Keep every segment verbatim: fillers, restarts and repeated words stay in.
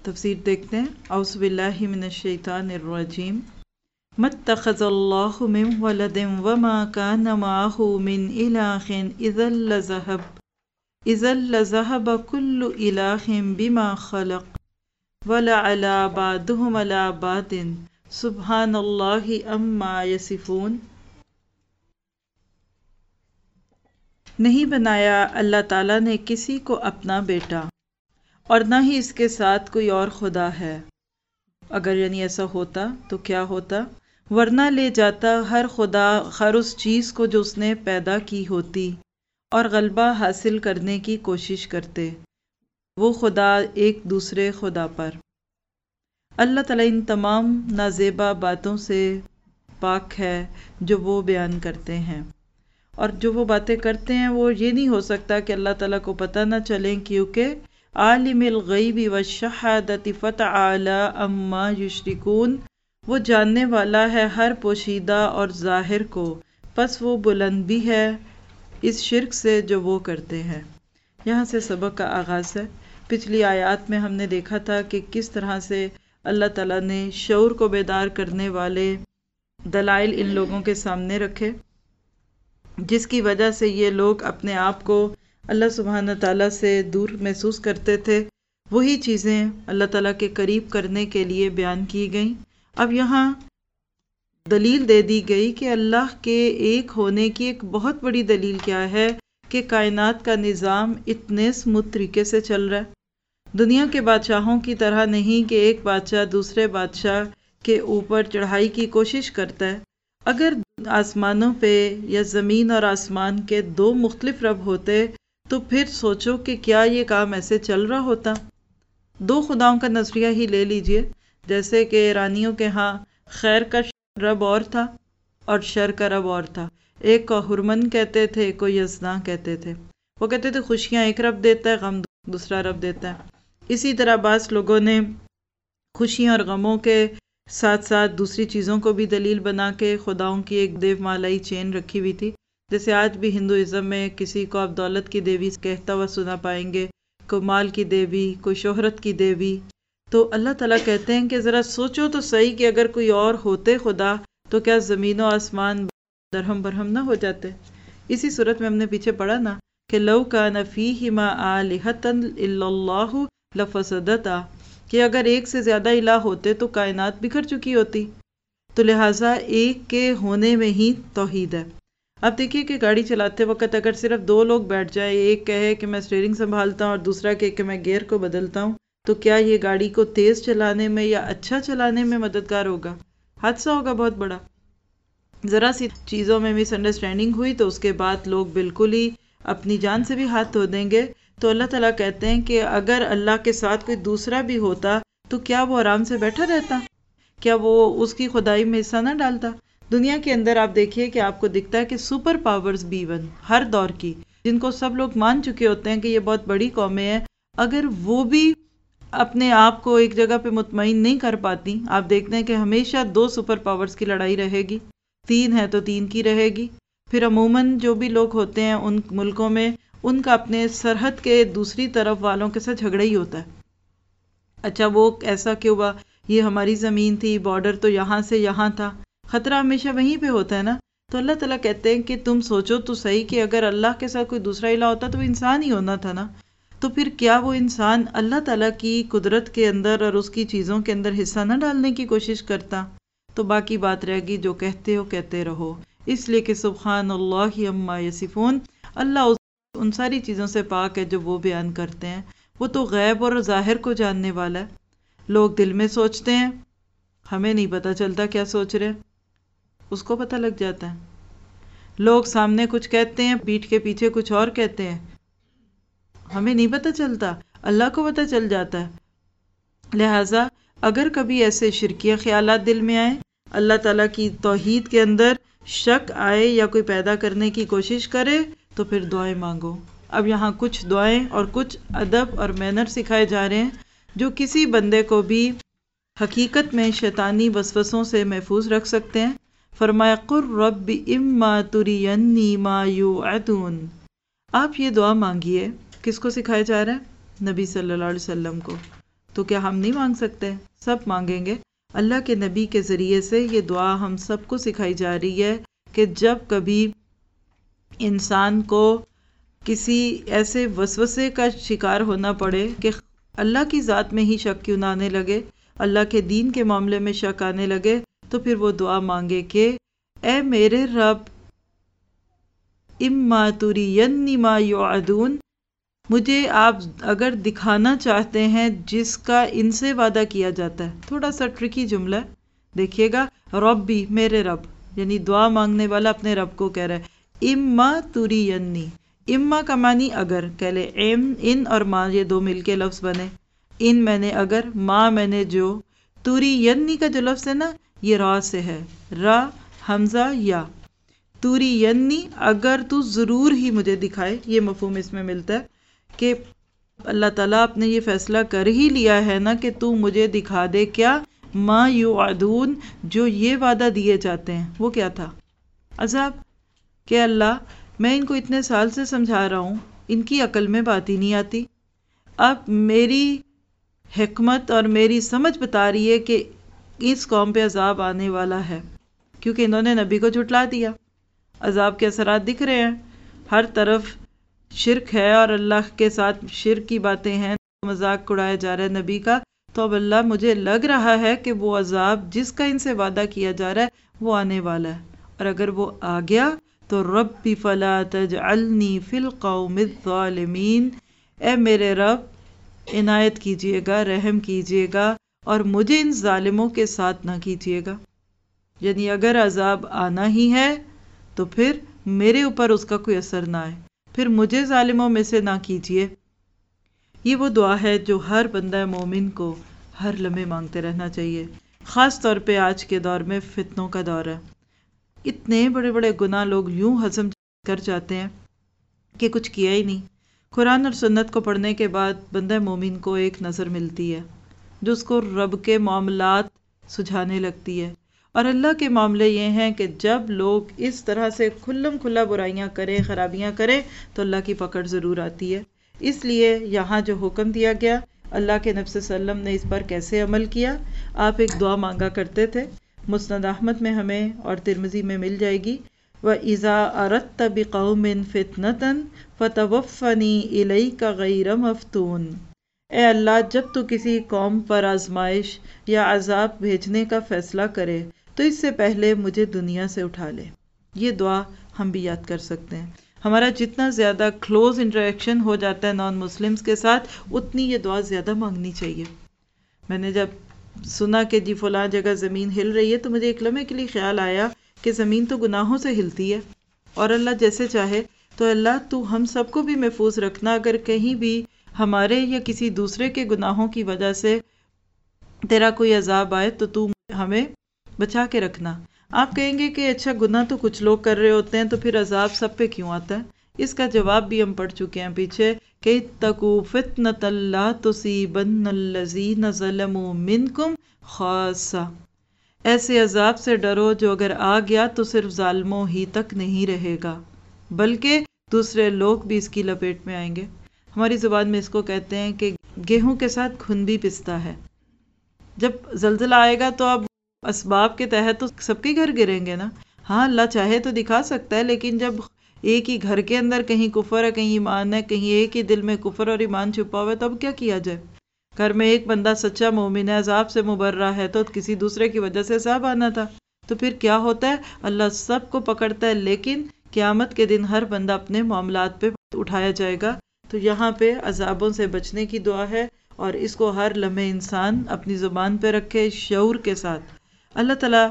تفسیر دیکھتے ہیں۔ اعوذ باللہ من الشیطان الرجیم مَتَّخَذَ اللَّهُ مِن وَلَدٍ وَمَا كَانَ مَعَهُ مِنْ إِلَٰهٍ إِذًا لَّذَهَبَ إِذًا لَّذَهَبَ كُلُّ إِلَٰهٍ بِمَا خَلَقَ وَلَعَلَا بَعْضُهُمْ عَلَىٰ بَعْضٍ سُبْحَانَ اللَّهِ عَمَّا يَصِفُونَ۔ نہیں بنایا اللہ تعالیٰ نے کسی کو اپنا بیٹا، اور نہ ہی اس کے ساتھ کوئی اور خدا ہے۔ اگر یعنی ایسا ہوتا تو کیا ہوتا، ورنہ لے جاتا ہر خدا ہر اس چیز کو جو اس نے پیدا کی ہوتی، اور غلبہ حاصل کرنے کی کوشش کرتے وہ خدا ایک دوسرے خدا پر۔ اللہ تعالیٰ ان تمام نازیبا باتوں سے پاک ہے جو وہ بیان کرتے ہیں، اور جو وہ باتیں کرتے ہیں وہ یہ نہیں ہو سکتا کہ اللہ تعالیٰ کو پتہ نہ چلیں، کیونکہ عالم الغیب والشہادۃ فتعالی عما یشرکون، وہ جاننے والا ہے ہر پوشیدہ اور ظاہر کو، پس وہ بلند بھی ہے اس شرک سے جو وہ کرتے ہیں۔ یہاں سے سبق کا آغاز ہے۔ پچھلی آیات میں ہم نے دیکھا تھا کہ کس طرح سے اللہ تعالیٰ نے شعور کو بیدار کرنے والے دلائل ان لوگوں کے سامنے رکھے، جس کی وجہ سے یہ لوگ اپنے آپ کو اللہ سبحانہ تعالیٰ سے دور محسوس کرتے تھے۔ وہی چیزیں اللہ تعالیٰ کے قریب کرنے کے لیے بیان کی گئیں۔ اب یہاں دلیل دے دی گئی کہ اللہ کے ایک ہونے کی ایک بہت بڑی دلیل کیا ہے کہ کائنات کا نظام اتنے اسموتھ طریقے سے چل رہا ہے۔ دنیا کے بادشاہوں کی طرح نہیں کہ ایک بادشاہ دوسرے بادشاہ کے اوپر چڑھائی کی کوشش کرتا ہے۔ اگر آسمانوں پہ یا زمین اور آسمان کے دو مختلف رب ہوتے تو پھر سوچو کہ کیا یہ کام ایسے چل رہا ہوتا۔ دو خداؤں کا نظریہ ہی لے لیجئے، جیسے کہ ایرانیوں کے ہاں خیر کا رب اور تھا اور شر کا رب اور تھا۔ ایک کو ہرمن کہتے تھے، ایک کو یزداں کہتے تھے۔ وہ کہتے تھے خوشیاں ایک رب دیتا ہے، غم دوسرا رب دیتا ہے۔ اسی طرح بعض لوگوں نے خوشیاں اور غموں کے ساتھ ساتھ دوسری چیزوں کو بھی دلیل بنا کے خداؤں کی ایک دیو مالائی چین رکھی ہوئی تھی۔ جیسے آج بھی ہندوازم میں کسی کو آپ دولت کی دیوی کہتا ہوا سنا پائیں گے، کوئی مال کی دیوی، کوئی شہرت کی دیوی۔ تو اللہ تعالیٰ کہتے ہیں کہ ذرا سوچو تو صحیح کہ اگر کوئی اور ہوتے خدا تو کیا زمین و آسمان درہم برہم نہ ہو جاتے۔ اسی صورت میں ہم نے پیچھے پڑھا نا کہ لو کان فیہما آلہۃ الا اللہ لفسدتا، کہ اگر ایک سے زیادہ الہ ہوتے تو کائنات بکھر چکی ہوتی۔ تو لہٰذا ایک کے ہونے میں ہی توحید ہے۔ اب دیکھیے کہ گاڑی چلاتے وقت اگر صرف دو لوگ بیٹھ جائیں، ایک کہے کہ میں اسٹیئرنگ سنبھالتا ہوں اور دوسرا کہے کہ میں گیئر کو بدلتا ہوں، تو کیا یہ گاڑی کو تیز چلانے میں یا اچھا چلانے میں مددگار ہوگا؟ حادثہ ہوگا بہت بڑا۔ ذرا سی چیزوں میں مس انڈرسٹینڈنگ ہوئی تو اس کے بعد لوگ بالکل ہی اپنی جان سے بھی ہاتھ دھو دیں گے۔ تو اللہ تعالیٰ کہتے ہیں کہ اگر اللہ کے ساتھ کوئی دوسرا بھی ہوتا تو کیا وہ آرام سے بیٹھا رہتا؟ کیا وہ اس کی خدائی میں حصہ نہ ڈالتا؟ دنیا کے اندر آپ دیکھیے کہ آپ کو دکھتا ہے کہ سپر پاورز بھی ون ہر دور کی، جن کو سب لوگ مان چکے ہوتے ہیں کہ یہ بہت بڑی قومیں ہیں، اگر وہ بھی اپنے آپ کو ایک جگہ پہ مطمئن نہیں کر پاتی، آپ دیکھتے ہیں کہ ہمیشہ دو سپر پاورز کی لڑائی رہے گی، تین ہے تو تین کی رہے گی۔ پھر عموماً جو بھی لوگ ہوتے ہیں ان ملکوں میں، ان کا اپنے سرحد کے دوسری طرف والوں کے ساتھ جھگڑا ہی ہوتا ہے۔ اچھا وہ ایسا کیوں ہوا؟ یہ ہماری زمین تھی، بارڈر تو یہاں سے یہاں تھا، خطرہ ہمیشہ وہیں پہ ہوتا ہے نا۔ تو اللہ تعالیٰ کہتے ہیں کہ تم سوچو تو صحیح کہ اگر اللہ کے ساتھ کوئی دوسرا الہ ہوتا تو وہ انسان ہی ہونا تھا نا۔ تو پھر کیا وہ انسان اللہ تعالیٰ کی قدرت کے اندر اور اس کی چیزوں کے اندر حصہ نہ ڈالنے کی کوشش کرتا؟ تو باقی بات رہ گی جو کہتے ہو کہتے رہو، اس لیے کہ سبحان اللہ عما یصفون، اللہ ان ساری چیزوں سے پاک ہے جو وہ بیان کرتے ہیں۔ وہ تو غیب اور ظاہر کو جاننے والا ہے۔ لوگ دل میں سوچتے ہیں، ہمیں نہیں پتہ چلتا کیا سوچ رہے، اس کو پتہ لگ جاتا ہے۔ لوگ سامنے کچھ کہتے ہیں، پیٹھ کے پیچھے کچھ اور کہتے ہیں، ہمیں نہیں پتہ چلتا، اللہ کو پتہ چل جاتا ہے۔ لہٰذا اگر کبھی ایسے شرکیہ خیالات دل میں آئیں، اللہ تعالیٰ کی توحید کے اندر شک آئے یا کوئی پیدا کرنے کی کوشش کرے تو پھر دعائیں مانگو۔ اب یہاں کچھ دعائیں اور کچھ ادب اور مینر سکھائے جا رہے ہیں جو کسی بندے کو بھی حقیقت میں شیطانی وسوسوں سے محفوظ رکھ سکتے ہیں۔ فرمایا قُل رَبِّ إِمَّا تُرِيَنِّي مَا يُوعَدُونَ۔ آپ یہ دعا مانگیے، کس کو سکھایا جا رہا ہے؟ نبی صلی اللہ علیہ وسلم کو۔ تو کیا ہم نہیں مانگ سکتے؟ سب مانگیں گے۔ اللہ کے نبی کے ذریعے سے یہ دعا ہم سب کو سکھائی جا رہی ہے کہ جب کبھی انسان کو کسی ایسے وسوسے کا شکار ہونا پڑے کہ اللہ کی ذات میں ہی شک کیوں نہ آنے لگے، اللہ کے دین کے معاملے میں شک آنے لگے، تو پھر وہ دعا مانگے کہ اے میرے رب، اما ترینی ما یوعدون، مجھے آپ اگر دکھانا چاہتے ہیں جس کا ان سے وعدہ کیا جاتا ہے۔ تھوڑا سا ٹرکی جملہ ہے، دیکھیے گا، ربی، میرے رب، یعنی دعا مانگنے والا اپنے رب کو کہہ رہا ہے، اما ترینی، اما کا معنی اگر، کہہ لے ایم، ان اور ماں، یہ دو مل کے لفظ بنے، ان میں نے اگر، ماں میں نے جو، ترینی کا جو لفظ ہے نا یہ را سے ہے، را حمزہ یا، ترینی، اگر تو ضرور ہی مجھے دکھائے، یہ مفہوم اس میں ملتا ہے کہ اللہ تعالیٰ آپ نے یہ فیصلہ کر ہی لیا ہے نا کہ تو مجھے دکھا دے کیا، ما یوعدون، جو یہ وعدہ دیے جاتے ہیں۔ وہ کیا تھا؟ عذاب۔ کہ اللہ میں ان کو اتنے سال سے سمجھا رہا ہوں، ان کی عقل میں بات ہی نہیں آتی، اب میری حکمت اور میری سمجھ بتا رہی ہے کہ اس قوم پہ عذاب آنے والا ہے، کیونکہ انہوں نے نبی کو جھٹلا دیا۔ عذاب کے اثرات دکھ رہے ہیں، ہر طرف شرک ہے اور اللہ کے ساتھ شرک کی باتیں ہیں، مذاق اڑایا جا رہا ہے نبی کا۔ تو اب اللہ مجھے لگ رہا ہے کہ وہ عذاب جس کا ان سے وعدہ کیا جا رہا ہے وہ آنے والا ہے، اور اگر وہ آ گیا تو رب فلا تجعلنی فی القوم الظالمین، اے میرے رب عنایت کیجئے گا، رحم کیجئے گا، اور مجھے ان ظالموں کے ساتھ نہ کیجئے گا۔ یعنی اگر عذاب آنا ہی ہے تو پھر میرے اوپر اس کا کوئی اثر نہ آئے، پھر مجھے ظالموں میں سے نہ کیجئے۔ یہ وہ دعا ہے جو ہر بندہ مومن کو ہر لمحے مانگتے رہنا چاہیے، خاص طور پہ آج کے دور میں فتنوں کا دور ہے۔ اتنے بڑے بڑے گناہ لوگ یوں ہضم کر جاتے ہیں کہ کچھ کیا ہی نہیں۔ قرآن اور سنت کو پڑھنے کے بعد بندہ مومن کو ایک نظر ملتی ہے جو اس کو رب کے معاملات سجھانے لگتی ہے، اور اللہ کے معاملے یہ ہیں کہ جب لوگ اس طرح سے کھلم کھلا برائیاں کریں، خرابیاں کریں، تو اللہ کی پکڑ ضرور آتی ہے۔ اس لیے یہاں جو حکم دیا گیا، اللہ کے نبی صلی اللہ علیہ وسلم نے اس پر کیسے عمل کیا؟ آپ ایک دعا مانگا کرتے تھے، مسند احمد میں ہمیں اور ترمذی میں مل جائے گی، وَإِذَا أَرَدْتَ بِقَوْمٍ فِتْنَةً فَتَوَفَّنِي إِلَيْكَ غَيْرَ مَفْتُونٍ، اے اللہ جب تو کسی قوم پر آزمائش یا عذاب بھیجنے کا فیصلہ کرے تو اس سے پہلے مجھے دنیا سے اٹھا لے۔ یہ دعا ہم بھی یاد کر سکتے ہیں۔ ہمارا جتنا زیادہ کلوز انٹریکشن ہو جاتا ہے نان مسلمز کے ساتھ، اتنی یہ دعا زیادہ مانگنی چاہیے۔ میں نے جب سنا کہ جی فلاں جگہ زمین ہل رہی ہے تو مجھے ایک لمحے کے لیے خیال آیا کہ زمین تو گناہوں سے ہلتی ہے، اور اللہ جیسے چاہے، تو اللہ تو ہم سب کو بھی محفوظ رکھنا، اگر کہیں بھی ہمارے یا کسی دوسرے کے گناہوں کی وجہ سے تیرا کوئی عذاب آئے تو تو ہمیں بچا کے رکھنا۔ آپ کہیں گے کہ اچھا گناہ تو کچھ لوگ کر رہے ہوتے ہیں تو پھر عذاب سب پہ کیوں آتا ہے؟ اس کا جواب بھی ہم پڑھ چکے ہیں پیچھے کہ اتقوا فتنة لا تصیبن الذین ظلموا منکم خاصہ، ایسے عذاب سے ڈرو جو اگر آ گیا تو صرف ظالموں ہی تک نہیں رہے گا بلکہ دوسرے لوگ بھی اس کی لپیٹ میں آئیں گے۔ ہماری زبان میں اس کو کہتے ہیں کہ گیہوں کے ساتھ گھن بھی پستا ہے۔ جب زلزلہ آئے گا تو اب اسباب کے تحت تو سب کے گھر گریں گے نا۔ ہاں اللہ چاہے تو دکھا سکتا ہے، لیکن جب ایک ہی گھر کے اندر کہیں کفر ہے کہیں ایمان ہے، کہیں ایک ہی دل میں کفر اور ایمان چھپا ہوا ہے، تو اب کیا کیا جائے؟ گھر میں ایک بندہ سچا مومن ہے، عذاب سے مبرہ ہے، تو کسی دوسرے کی وجہ سے عذاب آنا تھا، تو پھر کیا ہوتا ہے؟ اللہ سب کو پکڑتا ہے، لیکن قیامت کے دن ہر بندہ اپنے معاملات پہ اٹھایا جائے گا۔ تو یہاں پہ عذابوں سے بچنے کی دعا ہے، اور اس کو ہر لمحے انسان اپنی زبان پہ رکھے شعور کے ساتھ۔ اللہ تعالیٰ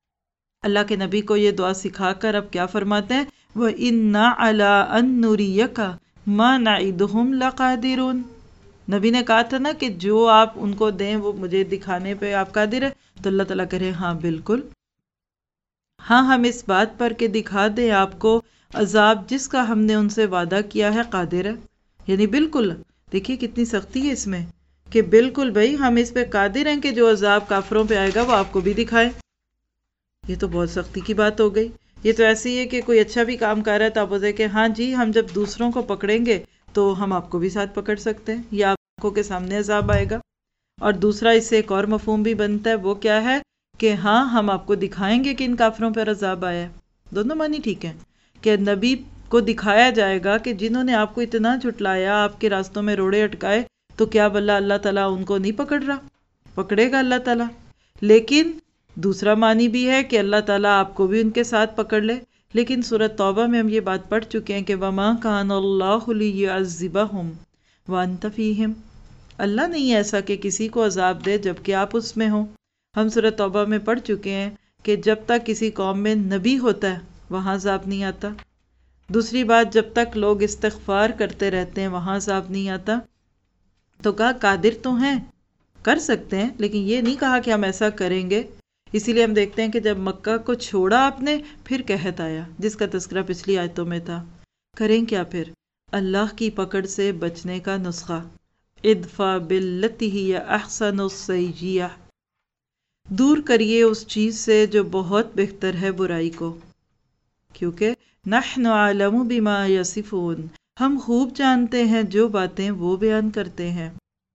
اللہ کے نبی کو یہ دعا سکھا کر اب کیا فرماتے ہیں؟ وَإِنَّا عَلَىٰ أَن نُّرِيَّكَ مَا نَعِدُهُمْ لَقَادِرُونَ، نبی نے کہا تھا نا کہ جو آپ ان کو دیں وہ مجھے دکھانے پہ آپ قادر ہے، تو اللہ تعالیٰ کرے ہاں بالکل، ہاں ہم اس بات پر کہ دکھا دیں آپ کو عذاب جس کا ہم نے ان سے وعدہ کیا ہے، قادر ہے، یعنی بالکل۔ دیکھیے کتنی سختی ہے اس میں کہ بالکل بھائی ہم اس پہ قادر ہیں کہ جو عذاب کافروں پہ آئے گا وہ آپ کو بھی دکھائے۔ یہ تو بہت سختی کی بات ہو گئی۔ یہ تو ایسی ہے کہ کوئی اچھا بھی کام کر رہا ہے تو آپ بولتے کہ ہاں جی ہم جب دوسروں کو پکڑیں گے تو ہم آپ کو بھی ساتھ پکڑ سکتے ہیں، یا آپ کو کے سامنے عذاب آئے گا۔ اور دوسرا اس سے ایک اور مفہوم بھی بنتا ہے، وہ کیا ہے کہ ہاں ہم آپ کو دکھائیں گے کہ ان کافروں پر عذاب آیا ہے۔ دونوں معنی ٹھیک ہیں کہ نبی کو دکھایا جائے گا کہ جنہوں نے آپ کو اتنا جھٹلایا، آپ کے راستوں میں روڑے اٹکائے، تو کیا بلا اللہ تعالیٰ ان کو نہیں پکڑ رہا؟ پکڑے گا اللہ تعالیٰ۔ لیکن دوسرا معنی بھی ہے کہ اللہ تعالیٰ آپ کو بھی ان کے ساتھ پکڑ لے۔ لیکن سورۃ توبہ میں ہم یہ بات پڑھ چکے ہیں کہ وَمَا كَانَ اللَّهُ لِيُعَذِّبَهُمْ وَأَنْتَ فِيهِمْ، اللہ نہیں ایسا کہ کسی کو عذاب دے جبکہ آپ اس میں ہوں۔ ہم سورۃ توبہ میں پڑھ چکے ہیں کہ جب تک کسی قوم میں نبی ہوتا ہے وہاں عذاب نہیں آتا۔ دوسری بات، جب تک لوگ استغفار کرتے رہتے ہیں وہاں عذاب نہیں آتا۔ تو کہا قادر تو ہیں، کر سکتے ہیں، لیکن یہ نہیں کہا کہ ہم ایسا کریں گے۔ اسی لیے ہم دیکھتے ہیں کہ جب مکہ کو چھوڑا آپ نے، پھر قحط آیا جس کا تذکرہ پچھلی آیتوں میں تھا۔ کریں کیا پھر؟ اللہ کی پکڑ سے بچنے کا نسخہ، ادفع باللتی ہی احسن السیئہ، دور کریے اس چیز سے جو بہت بہتر ہے برائی کو، کیونکہ نحن اعلم بما یصفون، ہم خوب جانتے ہیں جو باتیں وہ بیان کرتے ہیں۔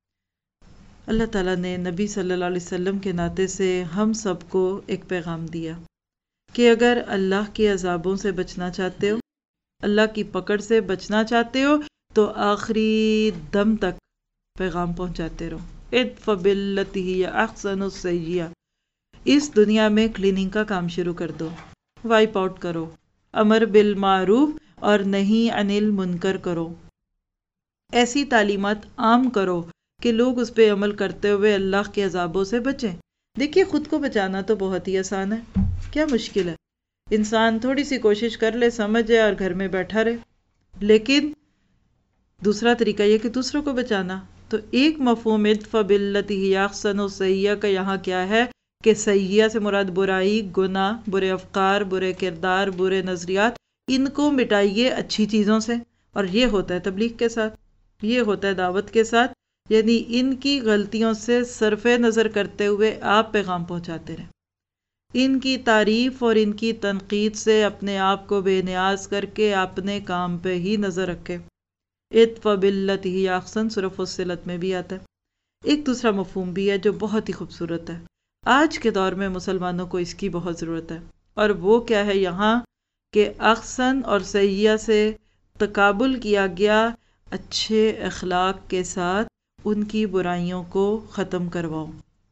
اللہ تعالیٰ نے نبی صلی اللہ علیہ وسلم کے ناطے سے ہم سب کو ایک پیغام دیا کہ اگر اللہ کے عذابوں سے بچنا چاہتے ہو، اللہ کی پکڑ سے بچنا چاہتے ہو، تو آخری دم تک پیغام پہنچاتے رہو۔ ادفع باللتی ہی احسن السیئہ، اس دنیا میں کلیننگ کا کام شروع کر دو، وائپ آؤٹ کرو، امر بالمعروف اور نہیں عن المنکر کرو، ایسی تعلیمات عام کرو کہ لوگ اس پہ عمل کرتے ہوئے اللہ کے عذابوں سے بچیں۔ دیکھیے خود کو بچانا تو بہت ہی آسان ہے، کیا مشکل ہے؟ انسان تھوڑی سی کوشش کر لے، سمجھ جائے اور گھر میں بیٹھا رہے۔ لیکن دوسرا طریقہ یہ کہ دوسروں کو بچانا، تو ایک مفہوم ادفع باللتی ہی احسن السیئہ کا یہاں کیا ہے کہ سیئہ سے مراد برائی، گناہ، برے افکار، برے کردار، برے نظریات، ان کو مٹائیے اچھی چیزوں سے۔ اور یہ ہوتا ہے تبلیغ کے ساتھ، یہ ہوتا ہے دعوت کے ساتھ، یعنی ان کی غلطیوں سے صرف نظر کرتے ہوئے آپ پیغام پہنچاتے رہیں، ان کی تعریف اور ان کی تنقید سے اپنے آپ کو بے نیاز کر کے اپنے کام پہ ہی نظر رکھے۔ ادفع باللتی ہی احسن سورہ فصلت میں بھی آتا ہے۔ ایک دوسرا مفہوم بھی ہے جو بہت ہی خوبصورت ہے، آج کے دور میں مسلمانوں کو اس کی بہت ضرورت ہے، اور وہ کیا ہے یہاں کہ احسن اور سیئہ سے تقابل کیا گیا، اچھے اخلاق کے ساتھ ان کی برائیوں کو ختم کرواؤ۔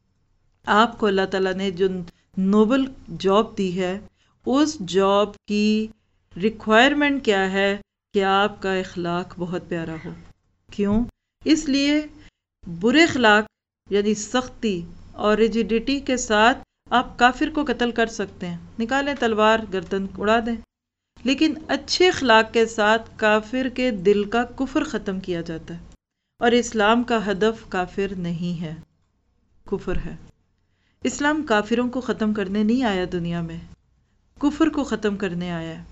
آپ کو اللہ تعالیٰ نے جو نوبل جاب دی ہے، اس جاب کی ریکوائرمنٹ کیا ہے کہ آپ کا اخلاق بہت پیارا ہو۔ کیوں؟ اس لیے برے اخلاق یعنی سختی اور ریجیڈیٹی کے ساتھ آپ کافر کو قتل کر سکتے ہیں، نکالیں تلوار گردن اڑا دیں، لیکن اچھے اخلاق کے ساتھ کافر کے دل کا کفر ختم کیا جاتا ہے۔ اور اسلام کا ہدف کافر نہیں ہے، کفر ہے۔ اسلام کافروں کو ختم کرنے نہیں آیا دنیا میں، کفر کو ختم کرنے آیا ہے۔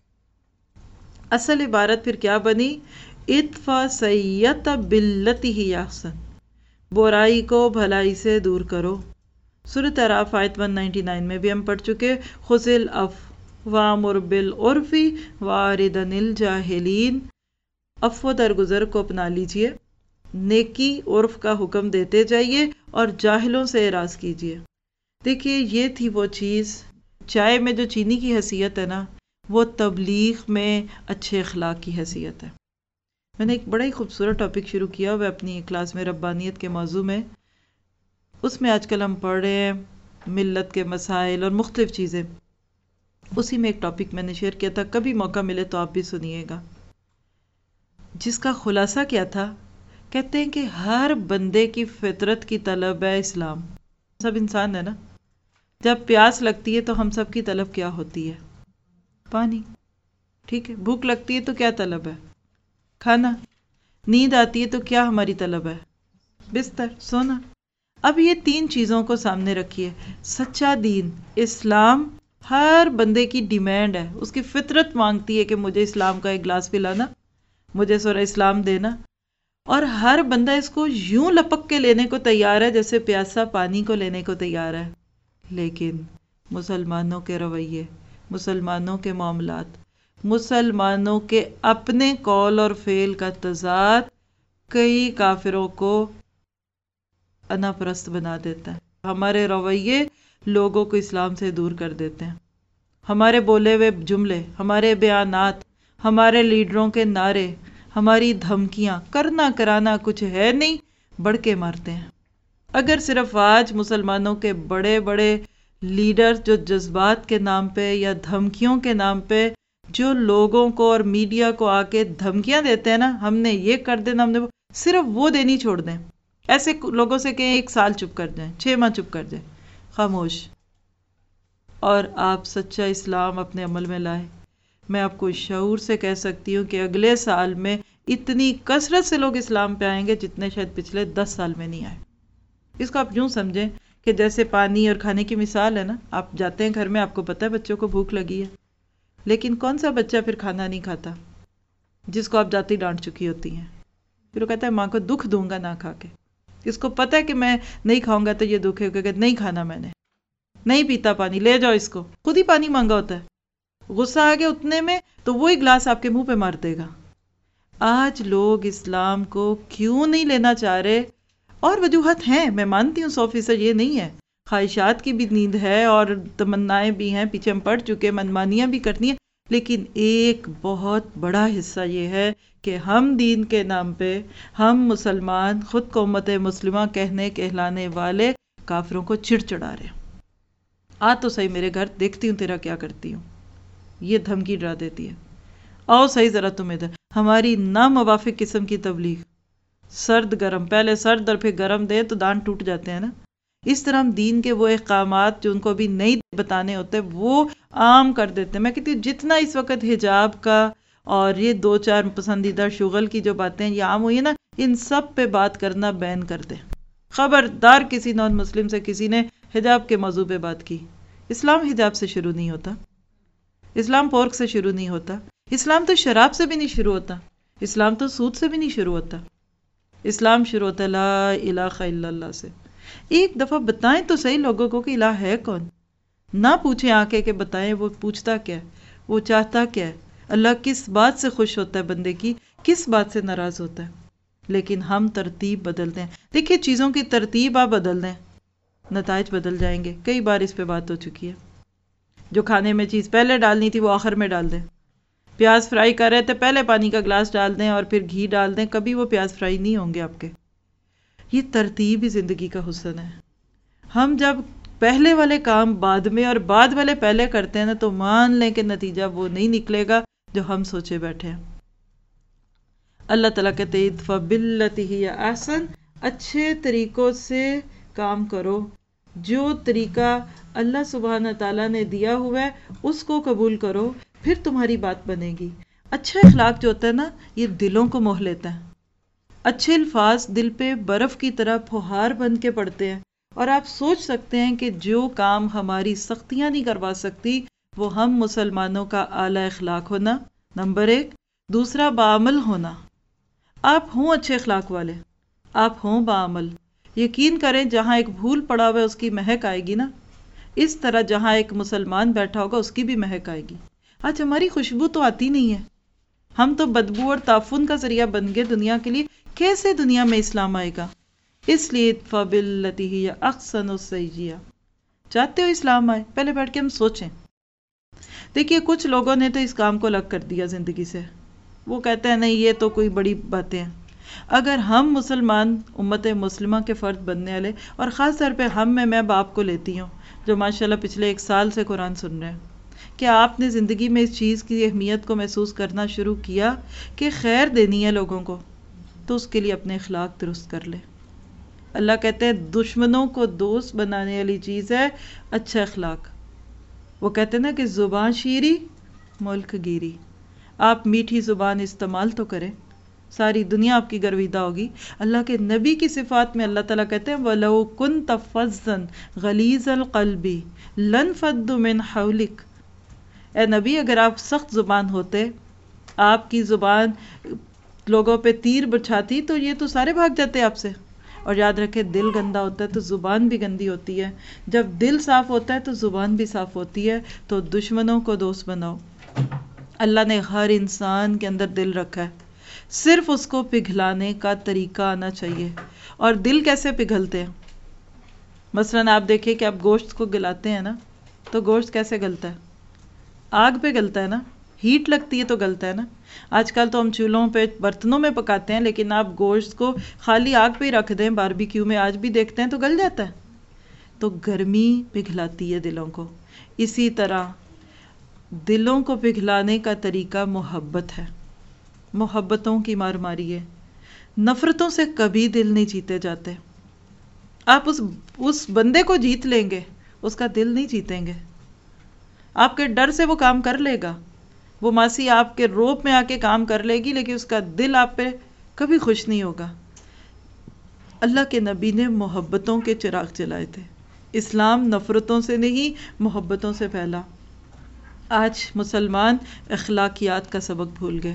اصل عبارت پھر کیا بنی؟ ادفع سیئۃ باللتی ہی احسن، برائی کو بھلائی سے دور کرو۔ سورۃ اعراف آیت ایک سو ننانوے میں بھی ہم پڑھ چکے، خذ العفو وامر بالعرف واعرض عن الجاہلین، عفو درگزر کو اپنا لیجئے، نیکی عرف کا حکم دیتے جائیے اور جاہلوں سے اعراض کیجیے۔ دیکھیے یہ تھی وہ چیز، چائے میں جو چینی کی حیثیت ہے نا، وہ تبلیغ میں اچھے اخلاق کی حیثیت ہے۔ میں نے ایک بڑا ہی خوبصورت ٹاپک شروع کیا ہوا اپنی کلاس میں ربانیت کے موضوع میں، اس میں آج کل ہم پڑھ رہے ہیں ملت کے مسائل اور مختلف چیزیں، اسی میں ایک ٹاپک میں نے شیئر کیا تھا، کبھی موقع ملے تو آپ بھی سنیے گا، جس کا خلاصہ کیا تھا؟ کہتے ہیں کہ ہر بندے کی فطرت کی طلب ہے اسلام، سب انسان ہے نا، جب پیاس لگتی ہے تو ہم سب کی طلب کیا ہوتی ہے؟ پانی، ٹھیک ہے، بھوک لگتی ہے تو کیا طلب ہے؟ کھانا، نیند آتی ہے تو کیا ہماری طلب ہے؟ بستر، سونا۔ اب یہ تین چیزوں کو سامنے رکھیے، سچا دین اسلام ہر بندے کی ڈیمانڈ ہے، اس کی فطرت مانگتی ہے کہ مجھے اسلام کا ایک گلاس پلانا، مجھے سورہ اسلام دینا، اور ہر بندہ اس کو یوں لپک کے لینے کو تیار ہے جیسے پیاسا پانی کو لینے کو تیار ہے۔ لیکن مسلمانوں کے رویے، مسلمانوں کے معاملات، مسلمانوں کے اپنے قول اور فعل کا تضاد کئی کافروں کو انا پرست بنا دیتا ہے، ہمارے رویے لوگوں کو اسلام سے دور کر دیتے ہیں، ہمارے بولے ہوئے جملے، ہمارے بیانات، ہمارے لیڈروں کے نعرے، ہماری دھمکیاں، کرنا کرانا کچھ ہے نہیں، بڑھ کے مارتے ہیں۔ اگر صرف آج مسلمانوں کے بڑے بڑے لیڈر جو جذبات کے نام پہ یا دھمکیوں کے نام پہ جو لوگوں کو اور میڈیا کو آ کے دھمکیاں دیتے ہیں نا، ہم نے یہ کر دینا، ہم نے وہ، صرف وہ دینی چھوڑ دیں۔ ایسے لوگوں سے کہیں ایک سال چپ کر جائیں، چھ ماہ چپ کر جائیں، خاموش، اور آپ سچا اسلام اپنے عمل میں لائیں۔ میں آپ کو شعور سے کہہ سکتی ہوں کہ اگلے سال میں اتنی کثرت سے لوگ اسلام پہ آئیں گے جتنے شاید پچھلے دس سال میں نہیں آئے۔ اس کو آپ یوں سمجھیں کہ جیسے پانی اور کھانے کی مثال ہے نا، آپ جاتے ہیں گھر میں، آپ کو پتہ ہے بچوں کو بھوک لگی ہے، لیکن کون سا بچہ پھر کھانا نہیں کھاتا جس کو آپ جاتی ڈانٹ چکی ہوتی ہیں؟ پھر وہ کہتا ہے ماں کو دکھ دوں گا نہ کھا کے، اس کو پتہ ہے کہ میں نہیں کھاؤں گا تو یہ دکھ ہے، کہ نہیں کھانا میں نے، نہیں پیتا پانی، لے جاؤ اس کو، خود ہی پانی مانگا ہوتا ہے، غصہ آ گیا اتنے میں تو وہی گلاس آپ کے منہ پہ مار دے گا۔ آج لوگ اسلام کو کیوں نہیں لینا چاہ رہے؟ اور وجوہات ہیں، میں مانتی ہوں سو فیصد یہ نہیں ہے، خواہشات کی بھی نیند ہے اور تمنائیں بھی ہیں، پیچھے ہم پڑ چکے، منمانیاں بھی کرنی ہیں، لیکن ایک بہت بڑا حصہ یہ ہے کہ ہم دین کے نام پہ، ہم مسلمان خود کو امت مسلمہ کہنے کہلانے والے کافروں کو چڑ چڑا رہے ہیں۔ آ تو صحیح میرے گھر، دیکھتی ہوں تیرا کیا کرتی ہوں، یہ دھمکی ڈرا دیتی ہے، آؤ صحیح ذرا تم ادھر، ہماری ناموافق قسم کی تبلیغ، سرد گرم، پہلے سرد اور پھر گرم دے تو دان ٹوٹ جاتے ہیں نا۔ اس طرح ہم دین کے وہ احکامات جو ان کو بھی نہیں بتانے ہوتے وہ عام کر دیتے ہیں۔ میں کہتی ہوں جتنا اس وقت حجاب کا اور یہ دو چار پسندیدہ شغل کی جو باتیں یہ عام ہوئی ہیں نا، ان سب پہ بات کرنا بین کر دیں۔ خبردار کسی نان مسلم سے کسی نے حجاب کے موضوع پہ بات کی، اسلام حجاب سے شروع نہیں ہوتا، اسلام پورک سے شروع نہیں ہوتا، اسلام تو شراب سے بھی نہیں شروع ہوتا، اسلام تو سود سے بھی نہیں شروع ہوتا، اسلام شروع ہوتا ہے لا الہ الا اللہ سے۔ ایک دفعہ بتائیں تو صحیح لوگوں کو کہ الہ ہے کون، نہ پوچھیں آ کے کہ بتائیں وہ پوچھتا کیا ہے، وہ چاہتا کیا ہے، اللہ کس بات سے خوش ہوتا ہے بندے کی، کس بات سے ناراض ہوتا ہے۔ لیکن ہم ترتیب بدل دیں، دیکھیے چیزوں کی ترتیب آپ بدل دیں، نتائج بدل جائیں گے۔ کئی بار اس پہ بات ہو چکی ہے، جو کھانے میں چیز پہلے ڈالنی تھی وہ آخر میں ڈال دیں، پیاز فرائی کر رہے تھے پہلے پانی کا گلاس ڈال دیں اور پھر گھی ڈال دیں، کبھی وہ پیاز فرائی نہیں ہوں گے آپ کے۔ یہ ترتیب ہی زندگی کا حسن ہے۔ ہم جب پہلے والے کام بعد میں اور بعد والے پہلے کرتے ہیں نا تو مان لیں کہ نتیجہ وہ نہیں نکلے گا جو ہم سوچے بیٹھے ہیں۔ اللہ تعالیٰ کہتے ہیں ادفع باللتی ہی احسن، اچھے طریقوں سے کام کرو، جو طریقہ اللہ سبحانہ تعالیٰ نے دیا ہوا ہے اس کو قبول کرو، پھر تمہاری بات بنے گی۔ اچھا اخلاق جو ہوتا ہے نا یہ دلوں کو موہ لیتا ہے، اچھے الفاظ دل پہ برف کی طرح پھوہار بن کے پڑتے ہیں، اور آپ سوچ سکتے ہیں کہ جو کام ہماری سختیاں نہیں کروا سکتی وہ ہم مسلمانوں کا اعلیٰ اخلاق ہونا نمبر ایک، دوسرا بعمل ہونا۔ آپ ہوں اچھے اخلاق والے، آپ ہوں بعمل، یقین کریں جہاں ایک بھول پڑا ہوا ہے اس کی مہک آئے گی نا، اس طرح جہاں ایک مسلمان بیٹھا ہوگا اس کی بھی مہک آئے گی۔ آج ہماری خوشبو تو آتی نہیں ہے، ہم تو بدبو اور تعفن کا ذریعہ بن گئے دنیا کے لیے۔ کیسے دنیا میں اسلام آئے گا؟ اس لیے ادفع باللتی ہی احسن السیئۃ، چاہتے ہو اسلام آئے پہلے بیٹھ کے ہم سوچیں۔ دیکھیے کچھ لوگوں نے تو اس کام کو الگ کر دیا زندگی سے، وہ کہتے ہیں نہیں یہ تو کوئی بڑی باتیں ہیں۔ اگر ہم مسلمان امت مسلمہ کے فرد بننے والے، اور خاص طور پہ ہم میں میں باپ کو لیتی ہوں جو ماشاءاللہ پچھلے ایک سال سے قرآن سن رہے ہیں، کیا آپ نے زندگی میں اس چیز کی اہمیت کو محسوس کرنا شروع کیا کہ خیر دینی ہے لوگوں کو، تو اس کے لیے اپنے اخلاق درست کر لے۔ اللہ کہتے ہیں دشمنوں کو دوست بنانے والی چیز ہے اچھا اخلاق۔ وہ کہتے ہیں نا کہ زبان شیریں ملک گیری، آپ میٹھی زبان استعمال تو کریں، ساری دنیا آپ کی گرویدہ ہوگی۔ اللہ کے نبی کی صفات میں اللہ تعالیٰ کہتے ہیں وَلَوْ كُنْتَ فَظًّا غَلِيظَ الْقَلْبِ لَانفَضُّوا مِنْ حَوْلِكَ، اے نبی اگر آپ سخت زبان ہوتے، آپ کی زبان لوگوں پہ تیر بچھاتی تو یہ تو سارے بھاگ جاتے آپ سے۔ اور یاد رکھے دل گندا ہوتا ہے تو زبان بھی گندی ہوتی ہے، جب دل صاف ہوتا ہے تو زبان بھی صاف ہوتی ہے۔ تو دشمنوں کو دوست بناؤ۔ اللہ نے ہر انسان کے اندر دل رکھا ہے، صرف اس کو پگھلانے کا طریقہ آنا چاہیے۔ اور دل کیسے پگھلتے ہیں؟ مثلاً آپ دیکھیں کہ آپ گوشت کو گلاتے ہیں نا، تو گوشت کیسے گلتا ہے؟ آگ پہ گلتا ہے نا، ہیٹ لگتی ہے تو گلتا ہے نا۔ آج کل تو ہم چولہوں پہ برتنوں میں پکاتے ہیں، لیکن آپ گوشت کو خالی آگ پہ ہی رکھ دیں باربیکیو میں، آج بھی دیکھتے ہیں تو گل جاتا ہے۔ تو گرمی پگھلاتی ہے دلوں کو، اسی طرح دلوں کو پگھلانے کا طریقہ محبت ہے، محبتوں کی مار ماری ہے۔ نفرتوں سے کبھی دل نہیں جیتے جاتے۔ آپ اس اس بندے کو جیت لیں گے، اس کا دل نہیں جیتیں گے۔ آپ کے ڈر سے وہ کام کر لے گا، وہ ماسی آپ کے روپ میں آ کے کام کر لے گی، لیکن اس کا دل آپ پہ کبھی خوش نہیں ہوگا۔ اللہ کے نبی نے محبتوں کے چراغ جلائے تھے۔ اسلام نفرتوں سے نہیں، محبتوں سے پھیلا۔ آج مسلمان اخلاقیات کا سبق بھول گئے،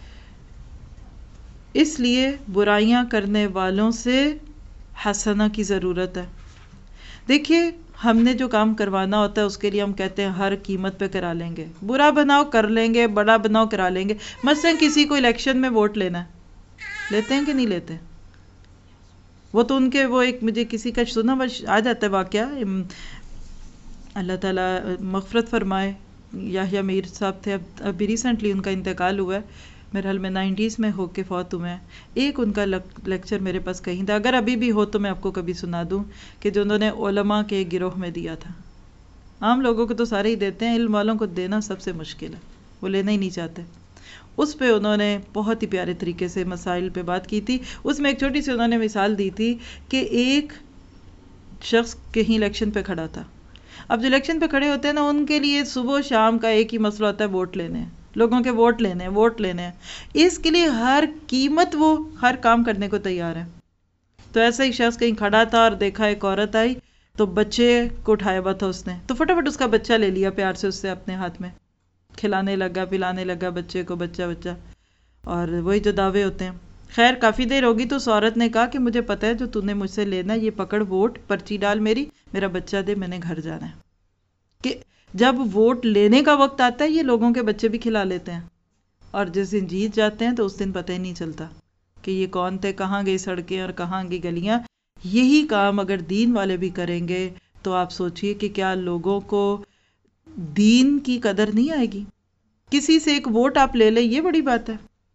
اس لیے برائیاں کرنے والوں سے حسنہ کی ضرورت ہے۔ دیکھیے، ہم نے جو کام کروانا ہوتا ہے اس کے لیے ہم کہتے ہیں ہر قیمت پہ کرا لیں گے، برا بناؤ کر لیں گے، بڑا بناؤ کرا لیں گے۔ مثلا کسی کو الیکشن میں ووٹ لینا ہے، لیتے ہیں کہ نہیں لیتے؟ وہ تو ان کے وہ ایک مجھے کسی کا سنا آ جاتا ہے واقعہ، اللہ تعالیٰ مغفرت فرمائے، یحییٰ میر صاحب تھے، اب ابھی ریسنٹلی ان کا انتقال ہوا ہے، میرے حال میں نائنٹیز میں ہو کے فوت ہوئے ہیں۔ ایک ان کا لیکچر میرے پاس کہیں تھا، اگر ابھی بھی ہو تو میں آپ کو کبھی سنا دوں، کہ جو انہوں نے علماء کے گروہ میں دیا تھا۔ عام لوگوں کو تو سارے ہی دیتے ہیں، علم والوں کو دینا سب سے مشکل ہے، وہ لینا ہی نہیں چاہتے۔ اس پہ انہوں نے بہت ہی پیارے طریقے سے مسائل پہ بات کی تھی۔ اس میں ایک چھوٹی سی انہوں نے مثال دی تھی کہ ایک شخص کہیں الیکشن پہ کھڑا تھا۔ اب جو الیکشن پہ کھڑے ہوتے ہیں نا، ان کے لیے صبح و شام کا ایک ہی مسئلہ ہوتا ہے، ووٹ لینے ہیں، لوگوں کے ووٹ لینے ہیں، ووٹ لینے ہیں۔ اس کے لیے ہر قیمت وہ ہر کام کرنے کو تیار ہے۔ تو ایسا ہی شخص کہیں کھڑا تھا اور دیکھا ایک عورت آئی، تو بچے کو اٹھایا ہوا تھا اس نے، تو فٹافٹ اس کا بچہ لے لیا پیار سے اس سے اپنے ہاتھ میں، کھلانے لگا پلانے لگا بچے کو، بچہ بچہ اور وہی جو دعوے ہوتے ہیں۔ خیر کافی دیر ہوگی تو اس عورت نے کہا کہ مجھے پتا ہے جو تو نے مجھ سے لینا ہے، یہ پکڑ ووٹ، پرچی ڈال میری، میرا بچہ دے، میں نے گھر جانا ہے۔ کہ جب ووٹ لینے کا وقت آتا ہے یہ لوگوں کے بچے بھی کھلا لیتے ہیں، اور جس دن جیت جاتے ہیں تو اس دن پتہ ہی نہیں چلتا کہ یہ کون تھے، کہاں گئی سڑکیں اور کہاں گئی گلیاں۔ یہی کام اگر دین والے بھی کریں گے تو آپ سوچئے کہ کیا لوگوں کو دین کی قدر نہیں آئے گی۔ کسی سے ایک ووٹ آپ لے لیں، یہ بڑی بات ہے۔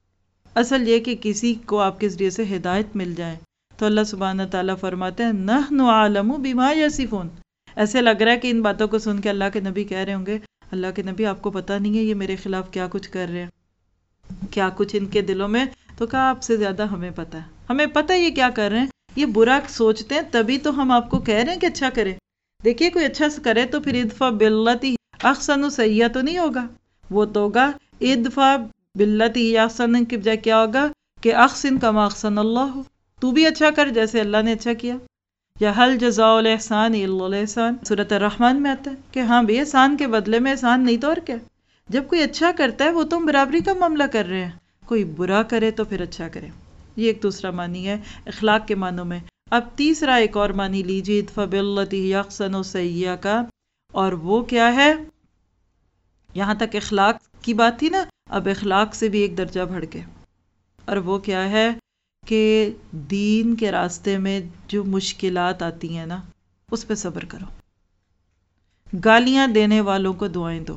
اصل یہ کہ کسی کو آپ کے ذریعے سے ہدایت مل جائے تو اللہ سبحانہ تعالیٰ فرماتے ہیں نحن اعلم بما یصفون۔ ایسے لگ رہا ہے کہ ان باتوں کو سن کے اللہ کے نبی کہہ رہے ہوں گے، اللہ کے نبی آپ کو پتہ نہیں ہے یہ میرے خلاف کیا کچھ کر رہے ہیں، کیا کچھ ان کے دلوں میں؟ تو کہا آپ سے زیادہ ہمیں پتہ ہے، ہمیں پتہ ہے یہ کیا کر رہے ہیں، یہ برا سوچتے ہیں، تبھی تو ہم آپ کو کہہ رہے ہیں کہ اچھا کریں۔ دیکھیے کوئی اچھا کرے تو پھر ادفع باللتی احسن سیئہ تو نہیں ہوگا، وہ تو ہوگا ادفع باللتی احسن کی بجائے کیا ہوگا کہ احسن کما احسن اللہ، تو بھی اچھا کر جیسے اللہ نے اچھا کیا۔ یا حل جزاء الاحسان الا الاحسان، سورۃ الرحمن میں آتا ہے کہ ہاں بھی احسان کے بدلے میں احسان نہیں تو اور کیا۔ جب کوئی اچھا کرتا ہے وہ تو ہم برابری کا معاملہ کر رہے ہیں، کوئی برا کرے تو پھر اچھا کرے۔ یہ ایک دوسرا معنی ہے اخلاق کے معنوں میں۔ اب تیسرا ایک اور معنی لیجیے ادفع باللتی ہی احسن سیئہ کا، اور وہ کیا ہے؟ یہاں تک اخلاق کی بات تھی نا، اب اخلاق سے بھی ایک درجہ بڑھ کے، اور وہ کیا ہے کہ دین کے راستے میں جو مشکلات آتی ہیں نا اس پہ صبر کرو، گالیاں دینے والوں کو دعائیں دو،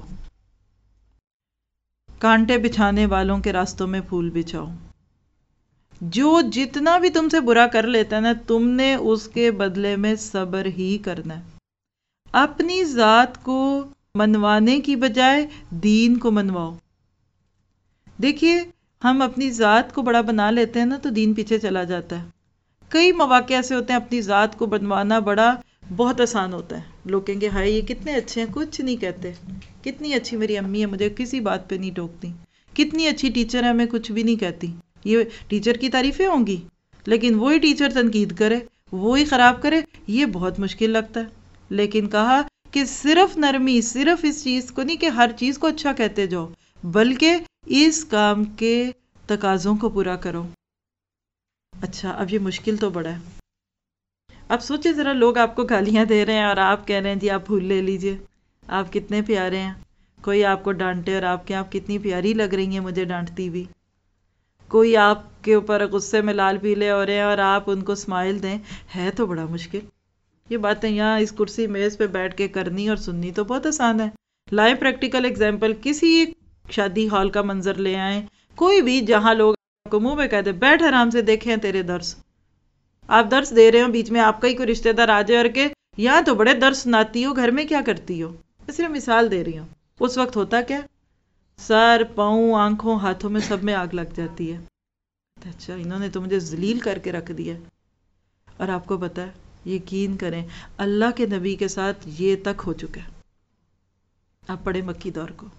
کانٹے بچھانے والوں کے راستوں میں پھول بچھاؤ، جو جتنا بھی تم سے برا کر لیتا ہے نا تم نے اس کے بدلے میں صبر ہی کرنا ہے۔ اپنی ذات کو منوانے کی بجائے دین کو منواؤ۔ دیکھیے ہم اپنی ذات کو بڑا بنا لیتے ہیں نا تو دین پیچھے چلا جاتا ہے۔ کئی مواقع ایسے ہوتے ہیں اپنی ذات کو بنوانا بڑا بہت آسان ہوتا ہے، لوگ کہیں گے ہائے یہ کتنے اچھے ہیں، کچھ نہیں کہتے، کتنی اچھی میری امی ہے، مجھے کسی بات پہ نہیں ٹوکتی، کتنی اچھی ٹیچر ہے، میں کچھ بھی نہیں کہتی۔ یہ ٹیچر کی تعریفیں ہوں گی، لیکن وہی ٹیچر تنقید کرے، وہی خراب کرے، یہ بہت مشکل لگتا ہے۔ لیکن کہا کہ صرف نرمی، صرف اس چیز کو نہیں کہ ہر چیز کو اچھا کہتے جاؤ، بلکہ اس کام کے تقاضوں کو پورا کرو۔ اچھا اب یہ مشکل تو بڑا ہے۔ اب سوچیں ذرا، لوگ آپ کو گالیاں دے رہے ہیں اور آپ کہہ رہے ہیں جی آپ پھول لے لیجئے، آپ کتنے پیارے ہیں۔ کوئی آپ کو ڈانٹے اور آپ کہ آپ کتنی پیاری لگ رہی ہیں مجھے ڈانٹتی بھی۔ کوئی آپ کے اوپر غصے میں لال پیلے ہو رہے ہیں اور آپ ان کو اسمائل دیں، ہے تو بڑا مشکل۔ یہ باتیں یہاں اس کرسی میز پہ بیٹھ کے کرنی اور سننی تو بہت آسان ہے. لائے پریکٹیکل ایگزامپل، کسی شادی ہال کا منظر لے آئیں، کوئی بھی جہاں لوگ آپ کو منہ پہ کہتے بیٹھ آرام سے دیکھیں تیرے درس. آپ درس دے رہے ہو، بیچ میں آپ کا ہی کوئی رشتہ دار آ جائے اور کہ یہاں تو بڑے درس سناتی ہو، گھر میں کیا کرتی ہو. میں صرف مثال دے رہی ہوں. اس وقت ہوتا کیا، سر پاؤں آنکھوں ہاتھوں میں سب میں آگ لگ جاتی ہے. اچھا انہوں نے تو مجھے ذلیل کر کے رکھ دیا. اور آپ کو پتا ہے، یقین کریں اللہ کے نبی کے ساتھ یہ تک ہو چکا ہے. آپ پڑھے مکی دور کو،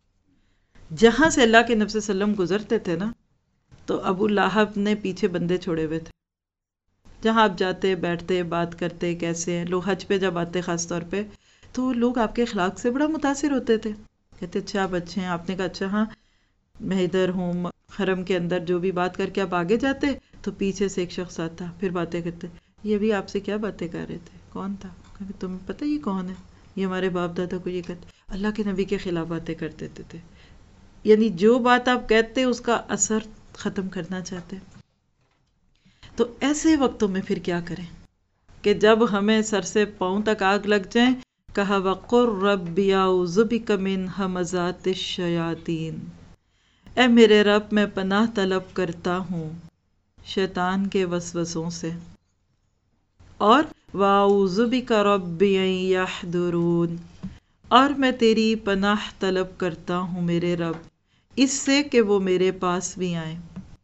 جہاں سے اللہ کے نبی صلی اللہ علیہ وسلم گزرتے تھے نا، تو ابو لہب نے پیچھے بندے چھوڑے ہوئے تھے. جہاں آپ جاتے بیٹھتے بات کرتے کیسے ہیں لوگ، حج پہ جب آتے خاص طور پہ، تو لوگ آپ کے اخلاق سے بڑا متاثر ہوتے تھے. کہتے اچھا آپ اچھے ہیں. آپ نے کہا اچھا ہاں میں ادھر ہوں حرم کے اندر، جو بھی بات کر کے آپ آگے جاتے تو پیچھے سے ایک شخص آتا، پھر باتیں کرتے. یہ بھی آپ سے کیا باتیں کر رہے تھے؟ کون تھا؟ کہ تمہیں پتہ یہ کون ہے؟ یہ ہمارے باپ دادا کو یہ کہتے. اللہ کے نبی کے خلاف باتیں کرتے تھے. یعنی جو بات آپ کہتے اس کا اثر ختم کرنا چاہتے. تو ایسے وقتوں میں پھر کیا کریں کہ جب ہمیں سر سے پاؤں تک آگ لگ جائیں؟ کہا وَقُلْ رَبِّ أَعُوذُ بِكَ مِنْ ہَمَزَاتِ الشَّيَاطِينِ، اے میرے رب میں پناہ طلب کرتا ہوں شیطان کے وسوسوں سے. اور وَأَعُوذُ بِكَ رَبِّ أَن يَحْضُرُونِ، اور میں تیری پناہ طلب کرتا ہوں میرے رب اس سے کہ وہ میرے پاس بھی آئیں.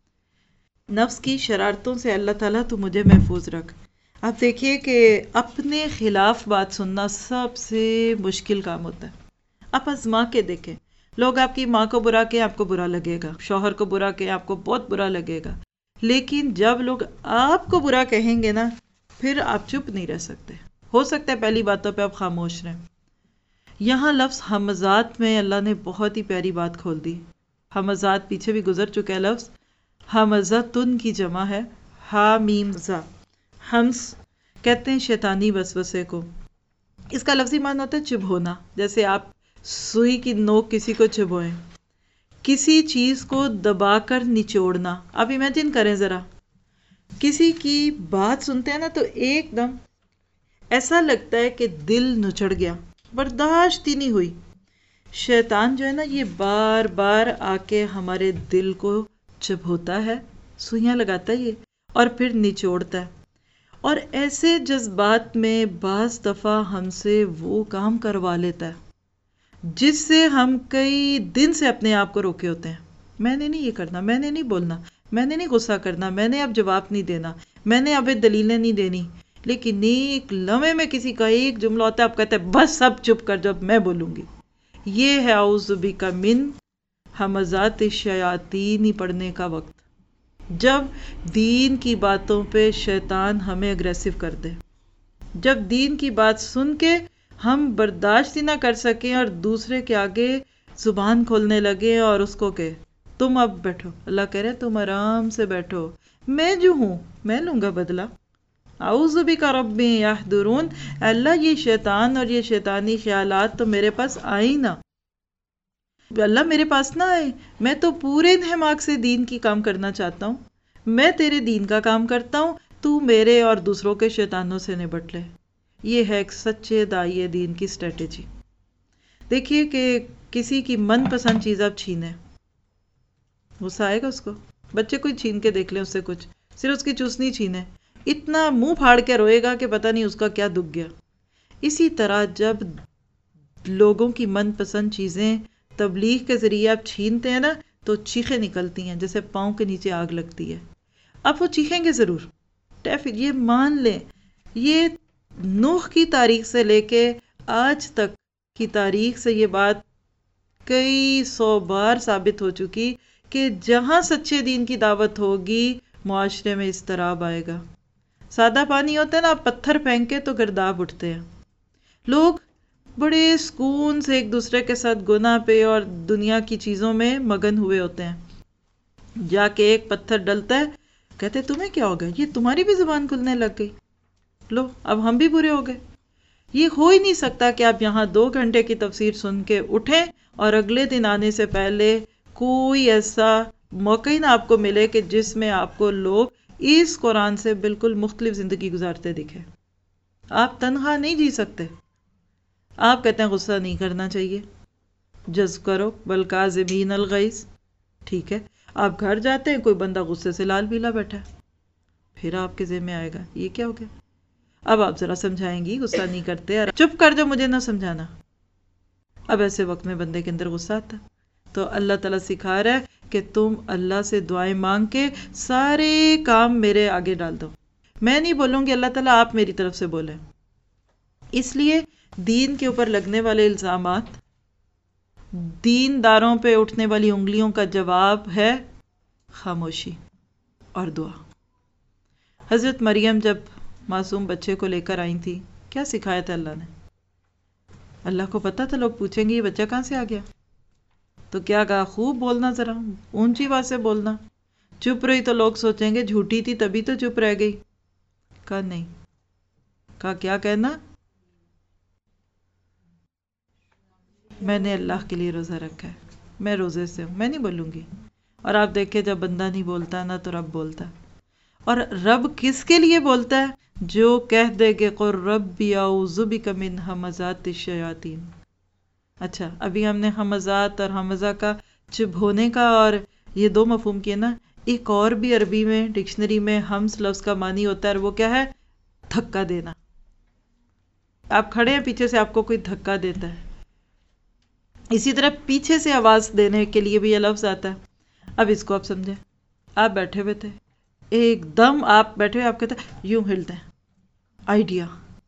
نفس کی شرارتوں سے اللہ تعالیٰ تو مجھے محفوظ رکھ. آپ دیکھیے کہ اپنے خلاف بات سننا سب سے مشکل کام ہوتا ہے. آپ آزما کے دیکھیں، لوگ آپ کی ماں کو برا کہیں آپ کو برا لگے گا، شوہر کو برا کہیں آپ کو بہت برا لگے گا. لیکن جب لوگ آپ کو برا کہیں گے نا، پھر آپ چپ نہیں رہ سکتے. ہو سکتا ہے پہلی باتوں پہ آپ خاموش رہیں. یہاں لفظ ہمزات میں اللہ نے بہت ہی پیاری بات کھول دی. ہمزات پیچھے بھی گزر چکا ہے لفظ. ہمزتن کی جمع ہے ہا میم زا. ہمس کہتے ہیں شیطانی وسوسے کو. اس کا لفظی معنی ہوتا ہے چبھونا. جیسے آپ سوئی کی نوک کسی کو چبھوئیں، کسی چیز کو دبا کر نچوڑنا. آپ امیجن کریں ذرا، کسی کی بات سنتے ہیں نا تو ایک دم ایسا لگتا ہے کہ دل نچڑ گیا، برداشت ہی نہیں ہوئی. شیطان جو ہے نا یہ بار بار آ کے ہمارے دل کو چبھوتا ہے، سوئیاں لگاتا ہے یہ، اور پھر نچوڑتا ہے. اور ایسے جذبات میں بعض دفعہ ہم سے وہ کام کروا لیتا ہے جس سے ہم کئی دن سے اپنے آپ کو روکے ہوتے ہیں. میں نے نہیں یہ کرنا، میں نے نہیں بولنا، میں نے نہیں غصہ کرنا، میں نے اب جواب نہیں دینا، میں نے اب دلیلیں نہیں دینی. لیکن ایک لمحے میں کسی کا ایک جملہ ہوتا ہے، آپ کہتے ہیں بس اب چپ کر جب میں بولوں گی. یہ ہے اعوذ بک من ہمزات الشیاطین پڑھنے کا وقت، جب دین کی باتوں پہ شیطان ہمیں اگریسو کر دے، جب دین کی بات سن کے ہم برداشت ہی نہ کر سکیں اور دوسرے کے آگے زبان کھولنے لگے اور اس کو کہ تم اب بیٹھو. اللہ کہہ رہے تم آرام سے بیٹھو، میں جو ہوں میں لوں گا بدلہ. اعوذ بک رب یحضرون. اللہ یہ شیطان اور یہ شیطانی خیالات تو میرے پاس آئی نہ، اللہ میرے پاس نہ آئے. میں تو پورے انہماک سے دین کی کام کرنا چاہتا ہوں، میں تیرے دین کا کام کرتا ہوں، تو میرے اور دوسروں کے شیطانوں سے نبٹ لے. یہ ہے ایک سچے داعی دین کی اسٹریٹجی. دیکھیے کہ کسی کی من پسند چیز آپ چھینے، غصہ آئے گا اس کو. بچے کوئی چھین کے دیکھ لیں اس سے کچھ، صرف اس کی چوسنی چھینے، اتنا منہ پھاڑ کے روئے گا کہ پتہ نہیں اس کا کیا دکھ گیا. اسی طرح جب لوگوں کی من پسند چیزیں تبلیغ کے ذریعے آپ چھینتے ہیں نا تو چیخیں نکلتی ہیں جیسے پاؤں کے نیچے آگ لگتی ہے. اب وہ چیخیں گے ضرور. یہ مان لیں، یہ نوح کی تاریخ سے لے کے آج تک کی تاریخ سے یہ بات کئی سو بار ثابت ہو چکی کہ جہاں سچے دین کی دعوت ہوگی معاشرے میں اضطراب آئے گا. سادہ پانی ہوتا ہے نا، آپ پتھر پھینکے تو گرداب اٹھتے ہیں. لوگ بڑے سکون سے ایک دوسرے کے ساتھ گناہ پہ اور دنیا کی چیزوں میں مگن ہوئے ہوتے ہیں. جا کے ایک پتھر ڈلتا ہے، کہتے تمہیں کیا ہو گیا؟ یہ تمہاری بھی زبان کھلنے لگ گئی، لو اب ہم بھی برے ہو گئے. یہ ہو ہی نہیں سکتا کہ آپ یہاں دو گھنٹے کی تفسیر سن کے اٹھیں اور اگلے دن آنے سے پہلے کوئی ایسا موقع ہی نہ آپ کو ملے کہ جس میں آپ کو لوگ اس قرآن سے بالکل مختلف زندگی گزارتے دکھے. آپ تنہا نہیں جی سکتے. آپ کہتے ہیں غصہ نہیں کرنا چاہیے، جذب کرو، بل کاظمین الغیظ. ٹھیک ہے، آپ گھر جاتے ہیں، کوئی بندہ غصے سے لال پیلا بیٹھا ہے، پھر آپ کے ذہن میں آئے گا یہ کیا ہو گیا. اب آپ ذرا سمجھائیں گی غصہ نہیں کرتے، اور چپ کر جو مجھے نہ سمجھانا. اب ایسے وقت میں بندے کے اندر غصہ آتا. تو اللہ تعالیٰ سکھا رہا ہے کہ تم اللہ سے دعائیں مانگ کے سارے کام میرے آگے ڈال دو. میں نہیں بولوں گی، اللہ تعالیٰ آپ میری طرف سے بولیں. اس لیے دین کے اوپر لگنے والے الزامات، دین داروں پہ اٹھنے والی انگلیوں کا جواب ہے خاموشی اور دعا. حضرت مریم جب معصوم بچے کو لے کر آئی تھی، کیا سکھایا تھا اللہ نے؟ اللہ کو پتا تھا لوگ پوچھیں گے یہ بچہ کہاں سے آ گیا، تو کیا کہا؟ خوب بولنا، ذرا اونچی آواز سے بولنا. چپ رہی تو لوگ سوچیں گے جھوٹی تھی تبھی تو چپ رہ گئی. کہا نہیں. کہا کیا کہنا؟ میں نے اللہ کے لیے روزہ رکھا ہے، میں روزے سے ہوں، میں نہیں بولوں گی. اور آپ دیکھیں جب بندہ نہیں بولتا نا تو رب بولتا ہے. اور رب کس کے لیے بولتا ہے؟ جو کہہ دے کہ قل ربی اعوذ بک من ہمزات الشیاطین. اچھا، ابھی ہم نے ہمزات اور حمزہ کا چپ ہونے کا اور یہ دو مفہوم کیے نا. ایک اور بھی عربی میں ڈکشنری میں ہمز لفظ کا معنی ہوتا ہے، اور وہ کیا ہے؟ دھکا دینا. آپ کھڑے ہیں، پیچھے سے آپ کو کوئی دھکا دیتا ہے. اسی طرح پیچھے سے آواز دینے کے لیے بھی یہ لفظ آتا ہے. اب اس کو آپ سمجھیں. آپ بیٹھے ہوئے تھے، ایک دم آپ بیٹھے ہوئے، آپ کہتے ہیں یوں ہلتے ہیں، آئیڈیا.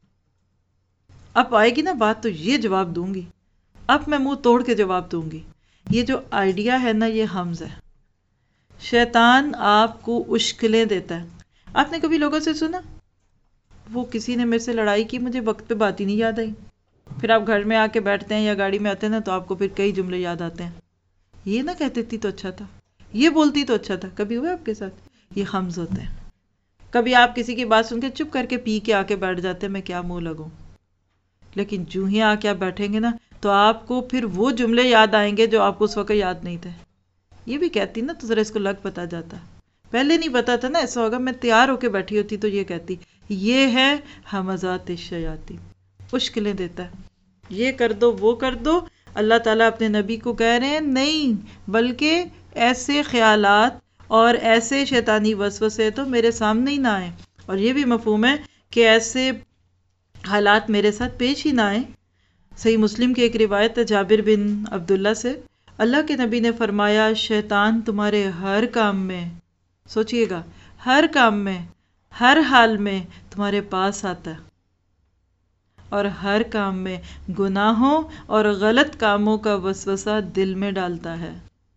اب آئے گی نا بات تو یہ جواب دوں گی، اب میں منہ توڑ کے جواب دوں گی. یہ جو آئیڈیا ہے نا، یہ حمز ہے. شیطان آپ کو اشکلیں دیتا ہے. آپ نے کبھی لوگوں سے سنا وہ کسی نے میرے سے لڑائی کی، مجھے وقت پہ بات ہی نہیں یاد آئی. پھر آپ گھر میں آ کے بیٹھتے ہیں یا گاڑی میں آتے ہیں نا تو آپ کو پھر کئی جملے یاد آتے ہیں. یہ نہ کہتی تھی تو اچھا تھا، یہ بولتی تو اچھا تھا. کبھی ہوا آپ کے ساتھ؟ یہ حمز ہوتے ہیں. کبھی آپ کسی کی بات سن کے چپ کر کے پی کے آ کے بیٹھ جاتے ہیں، میں کیا منہ لگوں. لیکن جو ہی آ کے آپ بیٹھیں گے نا تو آپ کو پھر وہ جملے یاد آئیں گے جو آپ کو اس وقت یاد نہیں تھے. یہ بھی کہتی نا تو ذرا اس کو لگ پتا جاتا. پہلے نہیں پتا تھا نا، ایسا ہوگا میں تیار ہو کے بیٹھی ہوتی تو یہ کہتی. یہ ہے ہمزات الشیاطین، مشکلیں دیتا ہے، یہ کر دو وہ کر دو. اللہ تعالیٰ اپنے نبی کو کہہ رہے ہیں نہیں، بلکہ ایسے خیالات اور ایسے شیطانی وسوسے تو میرے سامنے ہی نہ آئیں. اور یہ بھی مفہوم ہے کہ ایسے حالات میرے ساتھ پیش ہی نہ آئیں. صحیح مسلم کی ایک روایت ہے جابر بن عبداللہ سے، اللہ کے نبی نے فرمایا شیطان تمہارے ہر کام میں، سوچئے گا، ہر کام میں، ہر حال میں تمہارے پاس آتا ہے، اور ہر کام میں گناہوں اور غلط کاموں کا وسوسہ دل میں ڈالتا ہے.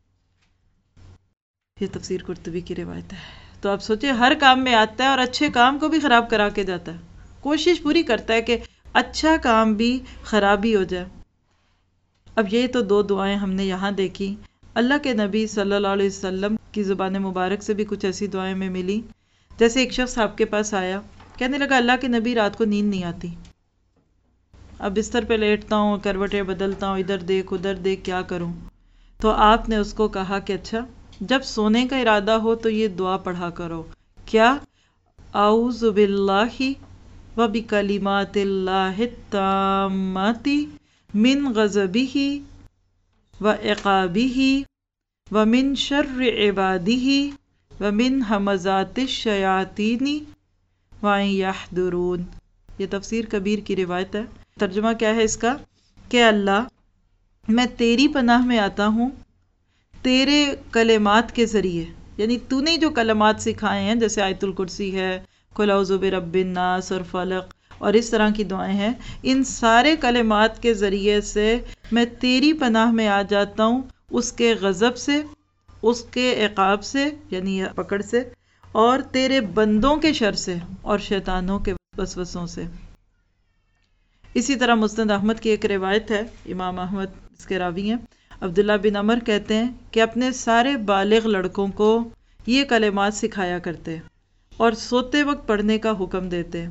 یہ تفسیر قرطبی کی روایت ہے. تو آپ سوچیں ہر کام میں آتا ہے اور اچھے کام کو بھی خراب کرا کے جاتا ہے. کوشش پوری کرتا ہے کہ اچھا کام بھی خراب ہی ہو جائے. اب یہ تو دو دعائیں ہم نے یہاں دیکھی. اللہ کے نبی صلی اللہ علیہ وسلم کی زبان مبارک سے بھی کچھ ایسی دعائیں میں ملی. جیسے ایک شخص آپ کے پاس آیا، کہنے لگا اللہ کے نبی رات کو نیند نہیں آتی، اب بستر پہ لیٹتا ہوں، کروٹیں بدلتا ہوں، ادھر دیکھ ادھر دیکھ، کیا کروں؟ تو آپ نے اس کو کہا کہ اچھا جب سونے کا ارادہ ہو تو یہ دعا پڑھا کرو. کیا؟ اعوذ باللہ و بکلمات اللہ التامات من غضبہ و عقابہ و من شر عبادہ و من ہمزات الشیاطین و ان یحضرون. یہ تفسیر کبیر کی روایت ہے. ترجمہ کیا ہے اس کا؟ کہ اللہ میں تیری پناہ میں آتا ہوں تیرے کلمات کے ذریعے، یعنی تو نے جو کلمات سکھائے ہیں جیسے آیت الکرسی ہے، قل اعوذ برب الناس اور فلق اور اس طرح کی دعائیں ہیں، ان سارے کلمات کے ذریعے سے میں تیری پناہ میں آ جاتا ہوں اس کے غضب سے، اس کے عقاب سے یعنی پکڑ سے، اور تیرے بندوں کے شر سے اور شیطانوں کے وسوسوں سے. اسی طرح مسند احمد کی ایک روایت ہے، امام احمد اس کے راوی ہیں، عبداللہ بن عمر کہتے ہیں کہ اپنے سارے بالغ لڑکوں کو یہ کلمات سکھایا کرتے اور سوتے وقت پڑھنے کا حکم دیتے،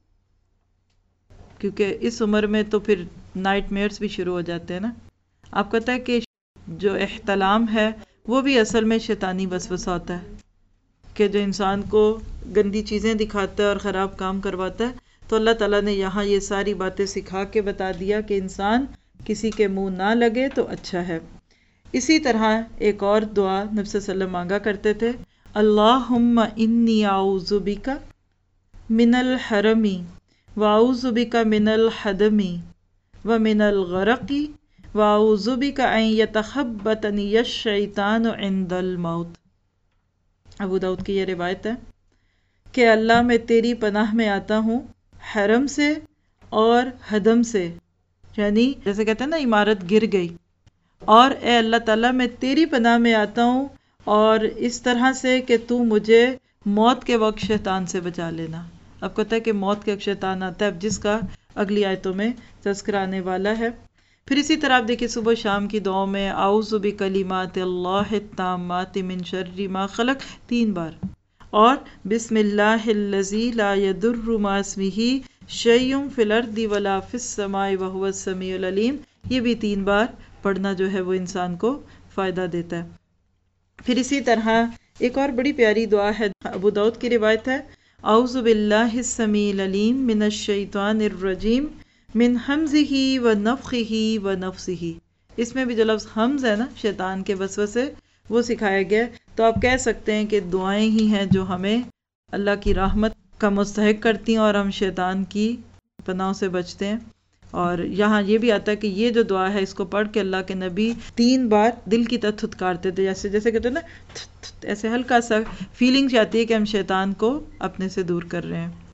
کیونکہ اس عمر میں تو پھر نائٹ میئرز بھی شروع ہو جاتے ہیں نا. آپ کہتا ہے کہ جو احتلام ہے وہ بھی اصل میں شیطانی وسوسہ ہوتا ہے کہ جو انسان کو گندی چیزیں دکھاتا ہے اور خراب کام کرواتا ہے. تو اللہ تعالیٰ نے یہاں یہ ساری باتیں سکھا کے بتا دیا کہ انسان کسی کے منہ نہ لگے تو اچھا ہے۔ اسی طرح ایک اور دعا نبی صلی اللہ علیہ وسلم مانگا کرتے تھے، اللہم انی اعوذ بک من الحرم واعوذ بک من الحدم ومن الغرق واعوذ بک ان یتخبطنی الشیطان عند الموت۔ ابو داؤد کی یہ روایت ہے کہ اللہ میں تیری پناہ میں آتا ہوں حرم سے اور ہدم سے، یعنی جیسے کہتے ہیں نا عمارت گر گئی، اور اے اللہ تعالیٰ میں تیری پناہ میں آتا ہوں اور اس طرح سے کہ تو مجھے موت کے وقت شیطان سے بچا لینا۔ اب کہتا ہے کہ موت کے وقت شیطان آتا ہے، جس کا اگلی آیتوں میں تذکرہ آنے والا ہے۔ پھر اسی طرح آپ دیکھیں صبح شام کی دعاؤں میں اعوذ بکلمات اللہ التامات من شر ما خلق تین بار، اور بسم اللہ الذی لا یضر مع اسمہ شیء فی الارض ولا فی السماء وہو السمیع العلیم، یہ بھی تین بار پڑھنا جو ہے وہ انسان کو فائدہ دیتا ہے۔ پھر اسی طرح ایک اور بڑی پیاری دعا ہے، ابو داؤد کی روایت ہے، اعوذ باللہ السمیع العلیم من الشیطان الرجیم من حمزہ ونفخہ ونفثہ۔ اس میں بھی جو لفظ حمز ہے نا شیطان کے وسوسے، وہ سکھایا گیا ہے۔ تو آپ کہہ سکتے ہیں کہ دعائیں ہی ہیں جو ہمیں اللہ کی رحمت کا مستحق کرتی ہیں اور ہم شیطان کی پناہوں سے بچتے ہیں۔ اور یہاں یہ بھی آتا ہے کہ یہ جو دعا ہے اس کو پڑھ کے اللہ کے نبی تین بار دل کی طرف تھتکارتے تھے، جیسے جیسے کہتے ہیں نا، ایسے ہلکا سا فیلنگ آتی ہے کہ ہم شیطان کو اپنے سے دور کر رہے ہیں۔